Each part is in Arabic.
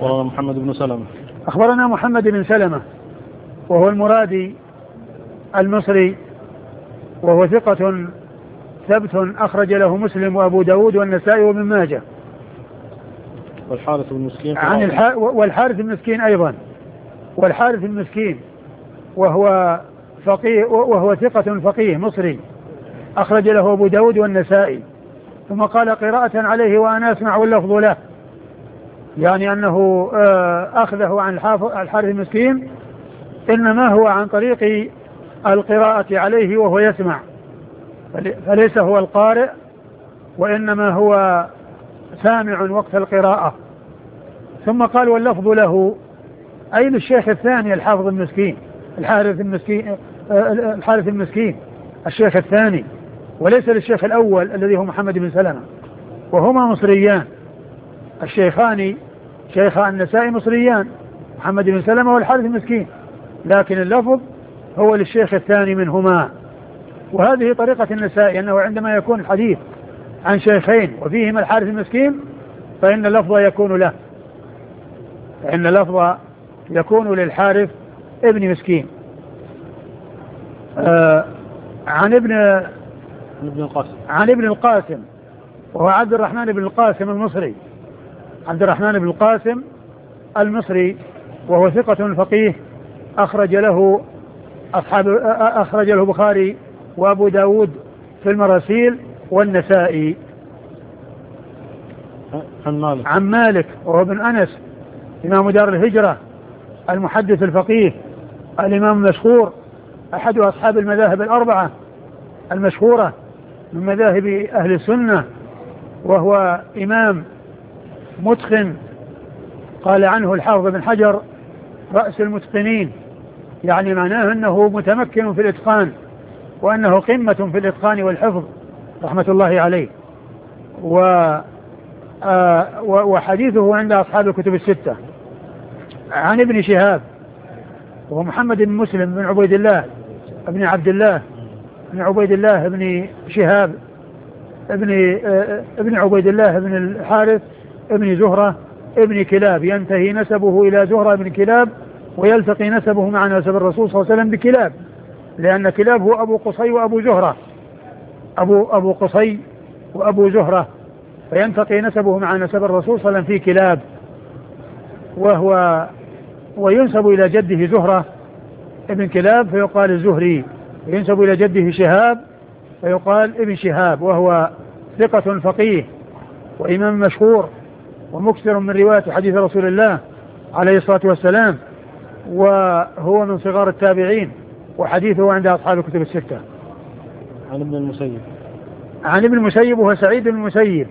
أخبرنا محمد بن سلمة. أخبرنا محمد بن سلمة وهو المرادي المصري، وهو ثقة ثبت أخرج له مسلم وأبو داود والنسائي وابن ماجه. والحارث بن مسكين والحارث بن مسكين أيضا، والحارث بن مسكين وهو فقيه، وهو ثقة فقيه مصري أخرج له أبو داود والنسائي. ثم قال قراءة عليه وأنا أسمع واللفظ له، يعني أنه أخذه عن الحارث المسكين إنما هو عن طريق القراءة عليه وهو يسمع، فليس هو القارئ وإنما هو سامع وقت القراءة. ثم قال واللفظ له، أي للشيخ الثاني الحافظ المسكين الحارث المسكين الشيخ الثاني، وليس للشيخ الأول الذي هو محمد بن سلمة، وهما مصريان، الشيخان شيخا النسائي مصريان، محمد بن سلمة والحارث المسكين، لكن اللفظ هو للشيخ الثاني منهما. وهذه طريقة النسائي، أنه عندما يكون الحديث عن شيخين وفيهما الحارث المسكين فإن اللفظ يكون له، فإن اللفظ يكون للحارث ابن مسكين. عن ابن القاسم وهو عبد الرحمن بن القاسم المصري، عبد الرحمن بن القاسم المصري، وهو ثقة فقيه أخرج له البخاري وأبو داود في المراسيل والنسائي. عن مالك وهو ابن أنس إمام دار الهجرة المحدث الفقيه الإمام المشهور، أحد أصحاب المذاهب الأربعة المشهورة من مذاهب أهل السنة، وهو إمام متقن، قال عنه الحافظ بن حجر رأس المتقنين، يعني معناه أنه متمكن في الإتقان، وأنه قمة في الإتقان والحفظ رحمة الله عليه. وحديثه عند أصحاب الكتب الستة. عن ابن شهاب وهو محمد بن مسلم بن عبيد الله ابن عبد الله بن عبيد الله بن شهاب ابن عبيد الله بن الحارث ابن زهرة ابن كلاب، ينتهي نسبه إلى زهرة بن كلاب ويلتقي نسبه مع نسب الرسول صلى الله عليه وسلم بكلاب، لأن كلاب هو أبو قصي وأبو زهرة، أبو قصي وأبو زهرة، فينتقي نسبه مع نسب الرسول صلى الله عليه وسلم في كلاب، وينسب إلى جده زهرة ابن كلاب فيقال الزهري، وينسب إلى جده شهاب فيقال ابن شهاب، وهو ثقة فقيه وإمام مشهور ومكثر من رواية حديث رسول الله عليه الصلاة والسلام، وهو من صغار التابعين، وحديثه عند أصحاب الكتب الستة. عن ابن المسيب وهو سعيد بن المسيب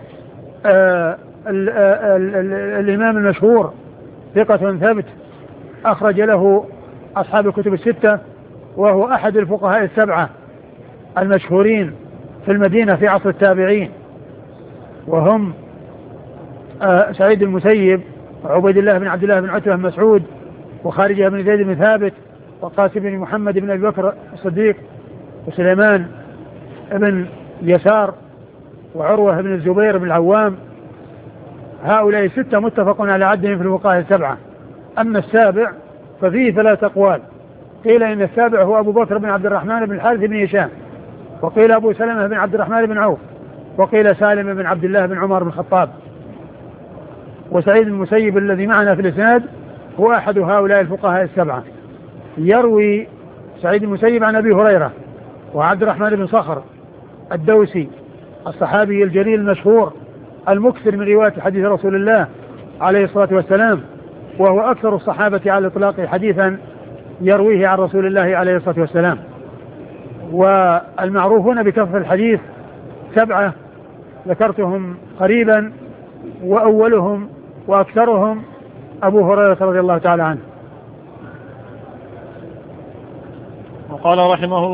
الإمام المشهور ثقة ثبت أخرج له أصحاب الكتب الستة، وهو أحد الفقهاء السبعة المشهورين في المدينة في عصر التابعين، وهم سعيد المسيب وعبيد الله بن عبد الله بن عتبة بن مسعود وخارجة بن زيد بن ثابت وقاسم بن محمد بن أبي بكر الصديق وسليمان بن يسار وعروة بن الزبير بن العوام. هؤلاء ستة متفق على عدهم في الفقهاء السبعة. أما السابع ففيه ثلاث أقوال، قيل إن السابع هو أبو بكر بن عبد الرحمن بن الحارث بن هشام، وقيل أبو سلمة بن عبد الرحمن بن عوف، وقيل سالم بن عبد الله بن عمر بن الخطاب. وسعيد المسيب الذي معنا في الإسناد هو أحد هؤلاء الفقهاء السبعة. يروي سعيد المسيب عن أبي هريرة وعبد الرحمن بن صخر الدوسي الصحابي الجليل المشهور المكثر من رواية حديث رسول الله عليه الصلاة والسلام، وهو أكثر الصحابة على الإطلاق حديثا يرويه عن رسول الله عليه الصلاة والسلام. والمعروفون بكثرة الحديث سبعة ذكرتهم قريبا، وأولهم وأكثرهم أبو هريرة رضي الله تعالى عنه. وقال رحمه الله